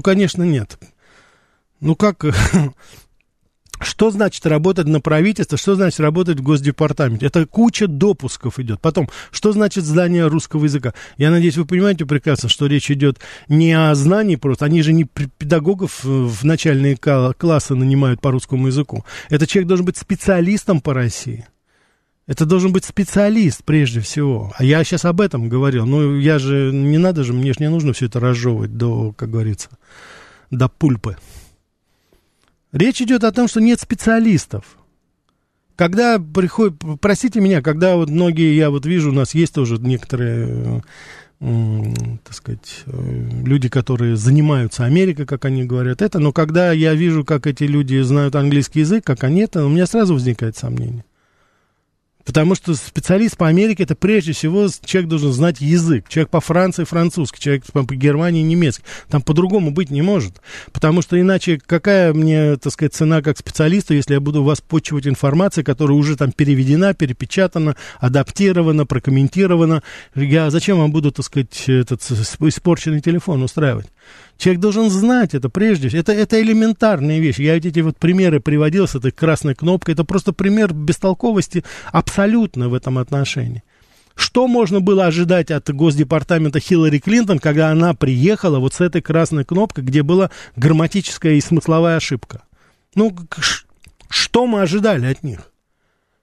Что значит работать на правительство, что значит работать в Госдепартаменте? Это куча допусков идет. Потом, что значит знание русского языка? Я надеюсь, вы понимаете прекрасно, что речь идет не о знании просто. Они же не педагогов в начальные классы нанимают по русскому языку. Этот человек должен быть специалистом по России. Это должен быть специалист прежде всего. А я сейчас об этом говорил. Мне же не нужно все это разжевывать до, как говорится, до пульпы. Речь идет о том, что нет специалистов. Когда приходят, простите меня, когда вот многие, я вот вижу, у нас есть тоже некоторые, так сказать, люди, которые занимаются Америкой, как они говорят, но когда я вижу, как эти люди знают английский язык, как они у меня сразу возникает сомнение. Потому что специалист по Америке, это прежде всего человек должен знать язык. Человек по Франции французский, человек по Германии немецкий. Там по-другому быть не может. Потому что иначе какая мне, так сказать, цена как специалисту, если я буду вас почивать информацией, которая уже там переведена, перепечатана, адаптирована, прокомментирована. Зачем вам буду, так сказать, этот испорченный телефон устраивать? Человек должен знать это прежде всего. Это элементарные вещи. Я эти вот примеры приводил с этой красной кнопкой. Это просто пример бестолковости абсолютно в этом отношении. Что можно было ожидать от Госдепартамента Хиллари Клинтон, когда она приехала вот с этой красной кнопкой, где была грамматическая и смысловая ошибка? Что мы ожидали от них?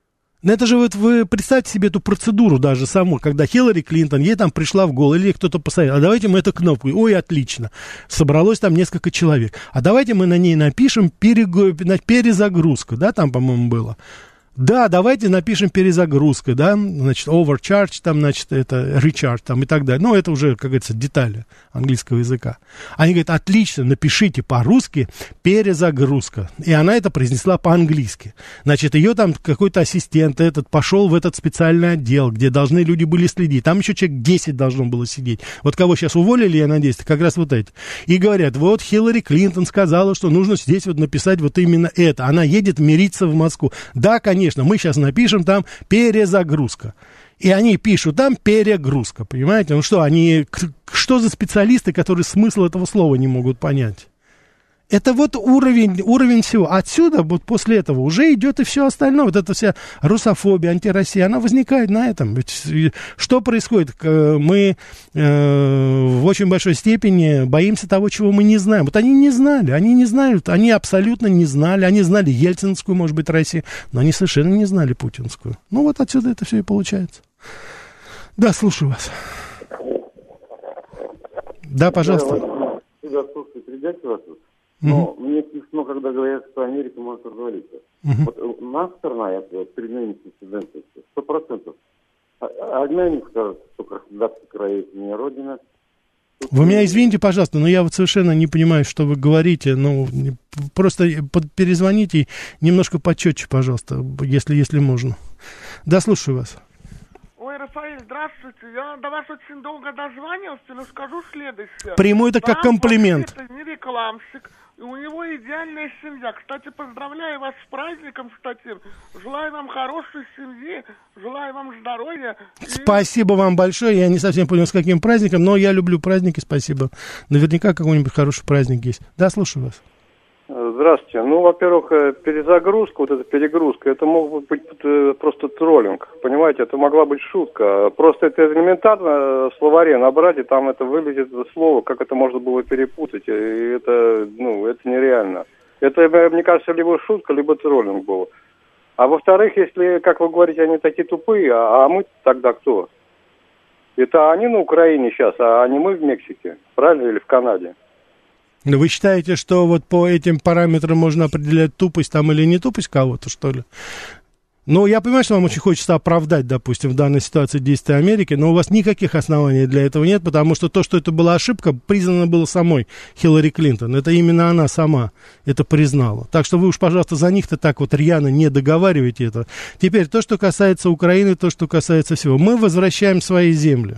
Но это же вот вы представьте себе эту процедуру даже саму, когда Хиллари Клинтон, ей там пришла в голову, или кто-то посоветовал, а давайте мы эту кнопку, ой, отлично, собралось там несколько человек, а давайте мы на ней напишем перезагрузку, да, там, по-моему, было. Да, давайте напишем перезагрузка, да, значит, overcharge, там, значит, это recharge, там, и так далее. Ну, это уже, как говорится, детали английского языка. Они говорят, отлично, напишите по-русски перезагрузка. И она это произнесла по-английски. Значит, ее там какой-то ассистент этот пошел в этот специальный отдел, где должны люди были следить. Там еще человек 10 должно было сидеть. Вот кого сейчас уволили, я надеюсь, как раз вот эти. И говорят, вот Хиллари Клинтон сказала, что нужно здесь вот написать вот именно это. Она едет мириться в Москву. Да, конечно. Мы сейчас напишем там перезагрузка. И они пишут там перегрузка, понимаете? Ну что, что за специалисты, которые смысл этого слова не могут понять? Это вот уровень всего. Отсюда, вот после этого, уже идет и все остальное. Вот эта вся русофобия, антироссия, она возникает на этом. Ведь что происходит? Мы в очень большой степени боимся того, чего мы не знаем. Вот они не знали, они не знают, они абсолютно не знали. Они знали ельцинскую, может быть, Россию, но они совершенно не знали путинскую. Ну, вот отсюда это все и получается. Да, слушаю вас. Да, пожалуйста. Да, слушайте, ребята вас тут. Но мне смешно, когда говорят, что Америка может развалиться. Вот у нас страна, я при нынешней тенденции, 100%. Одна не скажет, что Краснодарский край это не родина. Вы меня извините, пожалуйста, но я вот совершенно не понимаю, что вы говорите. Ну, просто перезвоните немножко почетче, пожалуйста, если можно. Да, слушаю вас. Ой, Рафаэль, здравствуйте. Я до вас очень долго дозванивался, но скажу следующее. Приму это как комплимент. Это не рекламщик, и у него идеальная семья. Кстати, поздравляю вас с праздником, кстати. Желаю вам хорошей семьи, желаю вам здоровья. Спасибо вам большое. Я не совсем понял, с каким праздником, но я люблю праздники, спасибо. Наверняка какой-нибудь хороший праздник есть. Да, слушаю вас. Здравствуйте. Ну, во-первых, перезагрузка, вот эта перегрузка, это мог быть просто троллинг, понимаете, это могла быть шутка. Просто это элементарно в словаре набрать, и там это вылезет слово, как это можно было перепутать, и это, это нереально. Это, мне кажется, либо шутка, либо троллинг был. А во-вторых, если, как вы говорите, они такие тупые, а мы тогда кто? Это они на Украине сейчас, а не мы в Мексике, правильно, или в Канаде? Вы считаете, что вот по этим параметрам можно определять тупость там или не тупость кого-то, что ли? Ну, я понимаю, что вам очень хочется оправдать, допустим, в данной ситуации действия Америки, но у вас никаких оснований для этого нет, потому что то, что это была ошибка, признано было самой Хиллари Клинтон. Это именно она сама это признала. Так что вы уж, пожалуйста, за них-то так вот рьяно не договаривайте это. Теперь, то, что касается Украины, то, что касается всего. Мы возвращаем свои земли.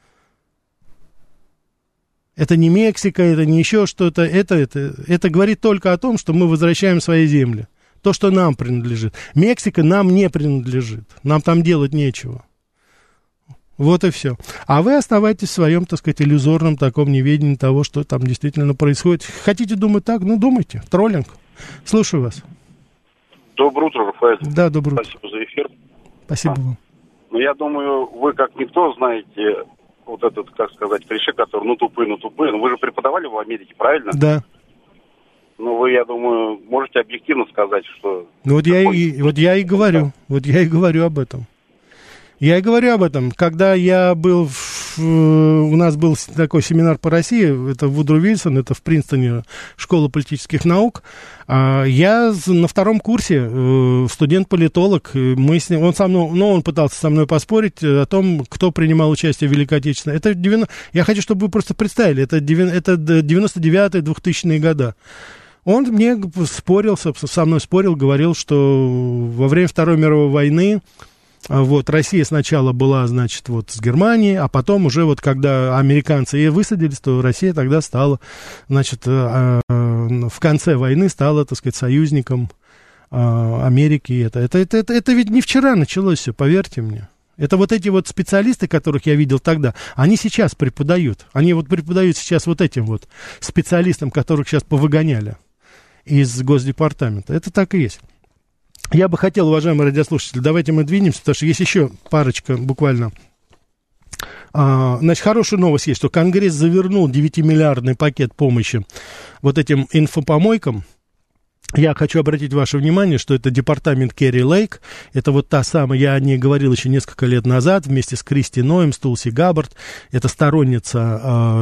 Это не Мексика, это не еще что-то. Это говорит только о том, что мы возвращаем свои земли. То, что нам принадлежит. Мексика нам не принадлежит. Нам там делать нечего. Вот и все. А вы оставайтесь в своем, так сказать, иллюзорном таком неведении того, что там действительно происходит. Хотите думать так? Ну, думайте. Троллинг. Слушаю вас. Доброе утро, Рафаэль. Да, доброе утро. Спасибо за эфир. Спасибо вам. Ну, я думаю, вы как никто знаете вот этот, как сказать, клише, который ну тупые. Ну, вы же преподавали в Америке, правильно? Да. Ну, вы, я думаю, можете объективно сказать, что... Ну, вот я и говорю об этом. Я и говорю об этом. Когда я был, у нас был такой семинар по России, это Вудро Вильсон, это в Принстоне школа политических наук. Я на втором курсе, студент-политолог, он пытался со мной поспорить о том, кто принимал участие в Великой Отечественной. Я хочу, чтобы вы просто представили, это 99-е, 2000-е годы. Он мне со мной спорил, говорил, что во время Второй мировой войны вот, Россия сначала была, значит, вот с Германией, а потом уже вот когда американцы ее высадились, то Россия тогда стала, значит, в конце войны стала, так сказать, союзником Америки. Это ведь не вчера началось все, поверьте мне. Это вот эти вот специалисты, которых я видел тогда, они сейчас преподают. Они вот преподают сейчас вот этим вот специалистам, которых сейчас повыгоняли из Госдепартамента. Это так и есть. Я бы хотел, уважаемые радиослушатели, давайте мы двинемся, потому что есть еще парочка буквально. Значит, хорошая новость есть, что Конгресс завернул 9-миллиардный пакет помощи вот этим инфопомойкам. Я хочу обратить ваше внимание, что это департамент Керри Лейк. Это вот та самая, я о ней говорил еще несколько лет назад, вместе с Кристи Ноем, с Тулси Габбард. Это сторонница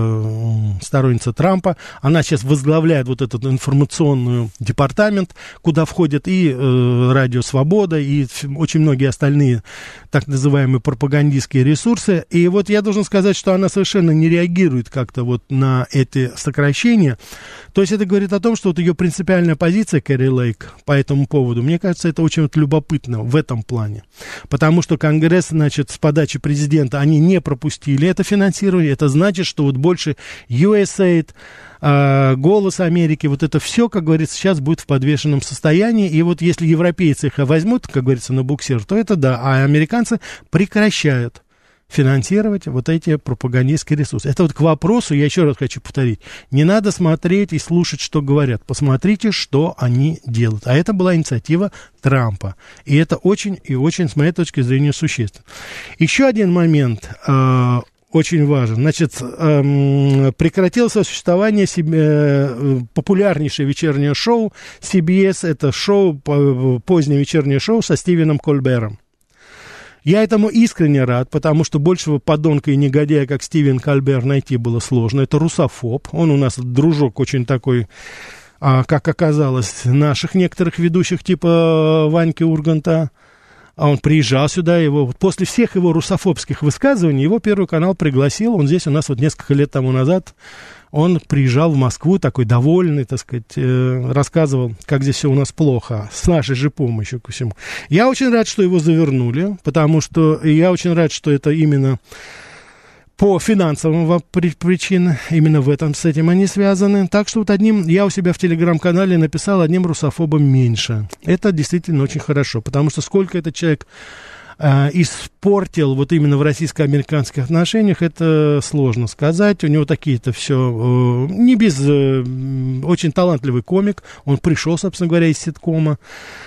Трампа. Она сейчас возглавляет вот этот информационный департамент, куда входят и Радио Свобода, и очень многие остальные так называемые пропагандистские ресурсы. И вот я должен сказать, что она совершенно не реагирует как-то вот на эти сокращения. То есть это говорит о том, что вот ее принципиальная позиция Керри Лейк по этому поводу, мне кажется, это очень вот любопытно в этом плане. Потому что Конгресс, значит, с подачи президента они не пропустили это финансирование. Это значит, что вот больше USAID, Голос Америки, вот это все, как говорится, сейчас будет в подвешенном состоянии. И вот если европейцы их возьмут, как говорится, на буксир, то это да. А американцы прекращают финансировать вот эти пропагандистские ресурсы. Это вот к вопросу, я еще раз хочу повторить, не надо смотреть и слушать, что говорят. Посмотрите, что они делают. А это была инициатива Трампа. И это очень и очень, с моей точки зрения, существенно. Еще один момент очень важен. Значит, прекратило свое существование популярнейшее вечернее шоу CBS. Это шоу, позднее вечернее шоу со Стивеном Кольбером. Я этому искренне рад, потому что большего подонка и негодяя, как Стивен Кольбер, найти было сложно. Это русофоб. Он у нас дружок очень такой, как оказалось, наших некоторых ведущих, типа Ваньки Урганта. А он приезжал сюда, после всех его русофобских высказываний, его Первый канал пригласил. Он здесь у нас вот несколько лет тому назад, он приезжал в Москву, такой довольный, так сказать, рассказывал, как здесь все у нас плохо, с нашей же помощью ко всему. Я очень рад, что его завернули, потому что я очень рад, что это именно по финансовым причинам, именно с этим они связаны. Так что вот я у себя в телеграм-канале написал одним русофобом меньше. Это действительно очень хорошо, потому что сколько этот человек испортил вот именно в российско-американских отношениях, это сложно сказать. У него такие-то все, не без, очень талантливый комик. Он пришел, собственно говоря, из ситкома.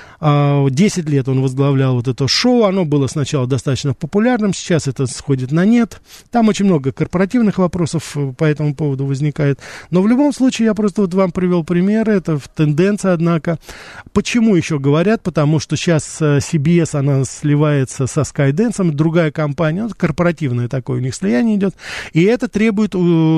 10 лет он возглавлял вот это шоу, оно было сначала достаточно популярным, сейчас это сходит на нет. Там очень много корпоративных вопросов по этому поводу возникает. Но в любом случае, я просто вот вам привел примеры, это тенденция, однако. Почему еще говорят? Потому что сейчас CBS, она сливается со Skydance, другая компания, вот корпоративное такое у них слияние идет, и это требует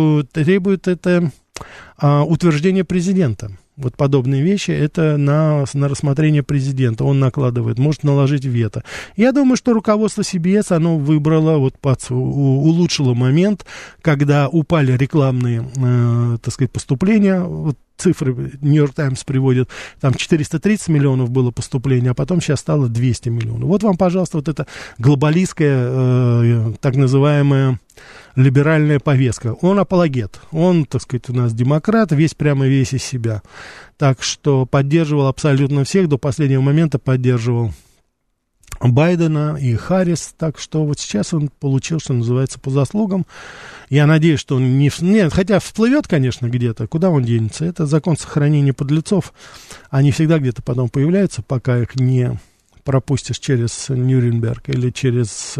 утверждения президента. Вот подобные вещи, это на рассмотрение президента. Он накладывает, может наложить вето. Я думаю, что руководство CBS, оно выбрало, улучшило момент, когда упали рекламные, так сказать, поступления. Вот цифры Нью-Йорк Таймс приводит, там 430 миллионов было поступление, а потом сейчас стало 200 миллионов. Вот вам, пожалуйста, вот эта глобалистская, так называемая, либеральная повестка. Он апологет, он, так сказать, у нас демократ, весь из себя. Так что поддерживал абсолютно всех, до последнего момента поддерживал Байдена и Харрис, так что вот сейчас он получил, что называется, по заслугам. Я надеюсь, что он нет, хотя всплывет, конечно, где-то, куда он денется. Это закон сохранения подлецов. Они всегда где-то потом появляются, пока их не пропустишь через Нюрнберг или через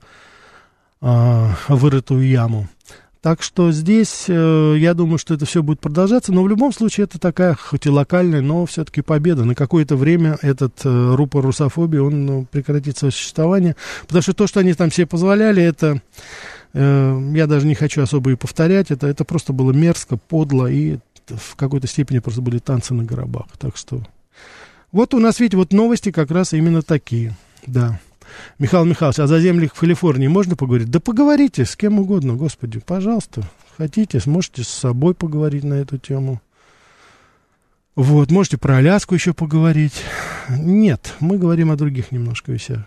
вырытую яму. Так что здесь, я думаю, что это все будет продолжаться, но в любом случае это такая, хоть и локальная, но все-таки победа. На какое-то время этот рупор русофобии, он прекратит свое существование, потому что то, что они там себе позволяли, это, я даже не хочу особо и повторять, это просто было мерзко, подло, и в какой-то степени просто были танцы на гробах. Так что вот у нас, видите, вот новости как раз именно такие, да. Михаил Михайлович, а за земли в Калифорнии можно поговорить? Да поговорите с кем угодно, господи, пожалуйста. Хотите, сможете с собой поговорить на эту тему. Вот, можете про Аляску еще поговорить. Нет, мы говорим о других немножко вещах.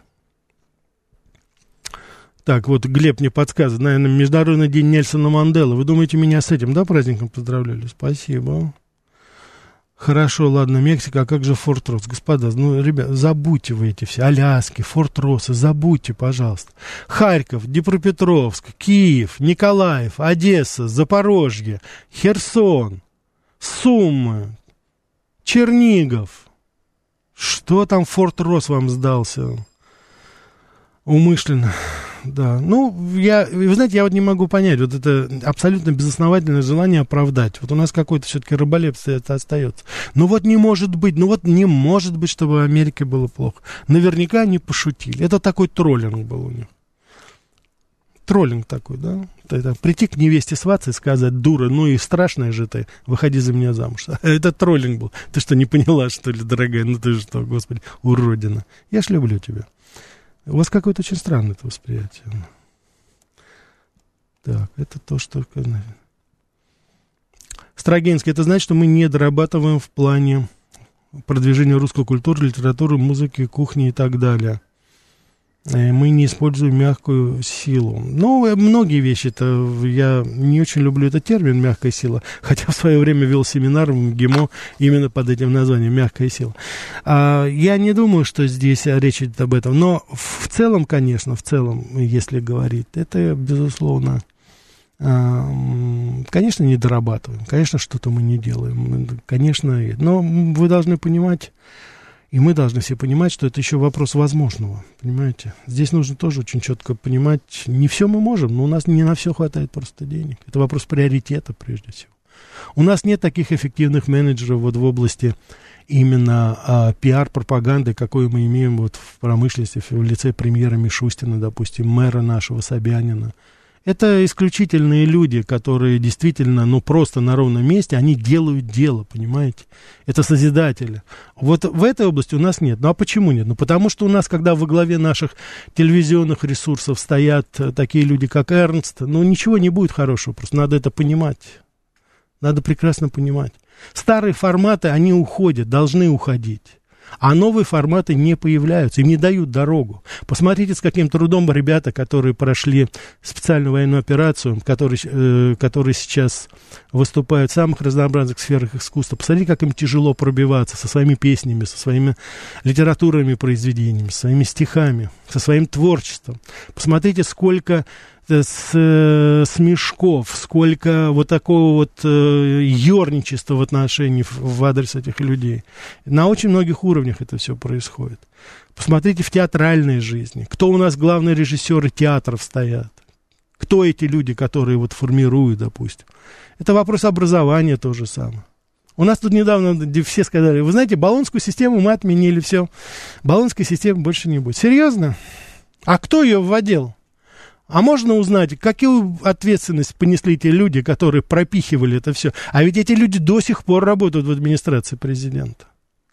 Так, вот Глеб мне подсказывает, наверное, Международный день Нельсона Манделы. Вы думаете, меня с этим, да, праздником поздравляли? Спасибо. Хорошо, ладно, Мексика, а как же Форт Росс? Господа, ну, ребят, забудьте вы эти все, Аляски, Форт Россы, забудьте, пожалуйста. Харьков, Днепропетровск, Киев, Николаев, Одесса, Запорожье, Херсон, Сумы, Чернигов. Что там Форт Росс вам сдался? Умышленно. да. Ну, вы знаете, я вот не могу понять, вот это абсолютно безосновательное желание оправдать. Вот у нас какое-то все-таки раболепие это остается. Ну вот не может быть, чтобы Америке было плохо. Наверняка они пошутили. Это такой троллинг был у них. Троллинг такой, да? Это прийти к невесте сваться и сказать: дура, ну и страшная же ты, выходи за меня замуж. Это троллинг был. Ты что, не поняла, что ли, дорогая? Ну ты что, господи, уродина. Я ж люблю тебя. У вас какое-то очень странное это восприятие. Так, это то, что... Строгинский, это значит, что мы не дорабатываем в плане продвижения русской культуры, литературы, музыки, кухни и так далее. Мы не используем мягкую силу. Ну, многие вещи-то, я не очень люблю этот термин «мягкая сила», хотя в свое время вел семинар в МГИМО именно под этим названием «мягкая сила». Я не думаю, что здесь речь идет об этом, но в целом, конечно, если говорить, это, безусловно, конечно, не дорабатываем, конечно, что-то мы не делаем, конечно, но вы должны понимать, и мы должны все понимать, что это еще вопрос возможного, понимаете? Здесь нужно тоже очень четко понимать, не все мы можем, но у нас не на все хватает просто денег. Это вопрос приоритета, прежде всего. У нас нет таких эффективных менеджеров вот в области именно пиар-пропаганды, какую мы имеем вот в промышленности, в лице премьера Мишустина, допустим, мэра нашего Собянина. Это исключительные люди, которые действительно, ну, просто на ровном месте, они делают дело, понимаете? Это созидатели. Вот в этой области у нас нет. Ну, а почему нет? Ну, потому что у нас, когда во главе наших телевизионных ресурсов стоят такие люди, как Эрнст, ну, ничего не будет хорошего, просто надо это понимать. Надо прекрасно понимать. Старые форматы, они уходят, должны уходить. А новые форматы не появляются, им не дают дорогу. Посмотрите, с каким трудом ребята, которые прошли специальную военную операцию, которые сейчас выступают в самых разнообразных сферах искусства. Посмотрите, как им тяжело пробиваться со своими песнями, со своими литературными произведениями, со своими стихами, со своим творчеством. Посмотрите, сколько смешков, сколько вот такого вот ерничества в отношении в адрес этих людей. На очень многих уровнях это все происходит. Посмотрите в театральной жизни. Кто у нас главные режиссеры театров стоят? Кто эти люди, которые вот формируют, допустим? Это вопрос образования то же самое. У нас тут недавно все сказали: вы знаете, болонскую систему мы отменили, все. Болонской системы больше не будет. Серьезно? А кто ее вводил? А можно узнать, какую ответственность понесли те люди, которые пропихивали это все? А ведь эти люди до сих пор работают в администрации президента.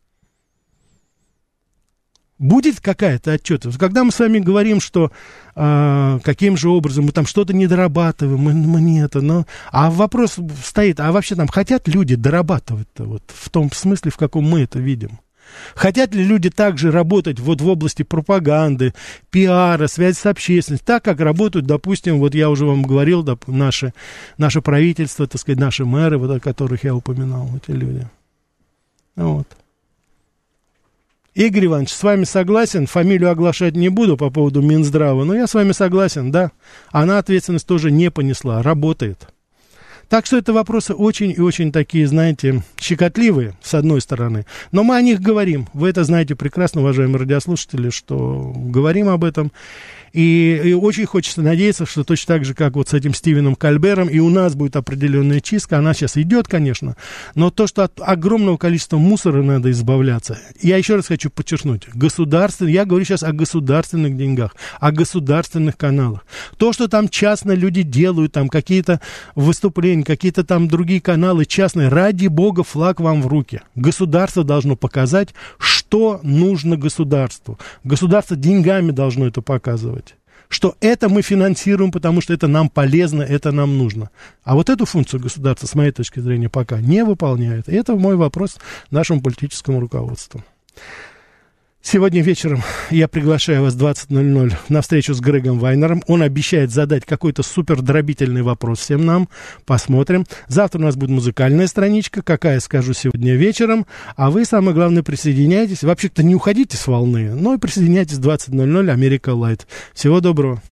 Будет какая-то отчетность? Когда мы с вами говорим, что каким же образом мы там что-то не дорабатываем, мы не это, но... А вопрос стоит, а вообще там хотят люди дорабатывать-то вот в том смысле, в каком мы это видим? Хотят ли люди также работать вот в области пропаганды, пиара, связи с общественностью, так как работают, допустим, вот я уже вам говорил, наше правительство, так сказать, наши мэры, вот о которых я упоминал, эти люди. Вот. Игорь Иванович, с вами согласен, фамилию оглашать не буду по поводу Минздрава, но я с вами согласен, да, она ответственность тоже не понесла, работает. Так что это вопросы очень и очень такие, знаете, щекотливые, с одной стороны. Но мы о них говорим. Вы это знаете прекрасно, уважаемые радиослушатели, что говорим об этом. И очень хочется надеяться, что точно так же, как вот с этим Стивеном Кольбером, и у нас будет определенная чистка. Она сейчас идет, конечно, но то, что от огромного количества мусора надо избавляться. Я еще раз хочу подчеркнуть, я говорю сейчас о государственных деньгах, о государственных каналах. То, что там частно люди делают, там какие-то выступления, какие-то там другие каналы частные, ради бога, флаг вам в руки. Государство должно показать, что нужно государству. Государство деньгами должно это показывать. Что это мы финансируем, потому что это нам полезно, это нам нужно. А вот эту функцию государство, с моей точки зрения, пока не выполняет. И это мой вопрос нашему политическому руководству. Сегодня вечером я приглашаю вас в 20:00 на встречу с Грегом Вайнером. Он обещает задать какой-то супердробительный вопрос всем нам. Посмотрим. Завтра у нас будет музыкальная страничка, какая скажу сегодня вечером. А вы, самое главное, присоединяйтесь. Вообще-то не уходите с волны, но и присоединяйтесь в 20:00 Америка Лайт. Всего доброго.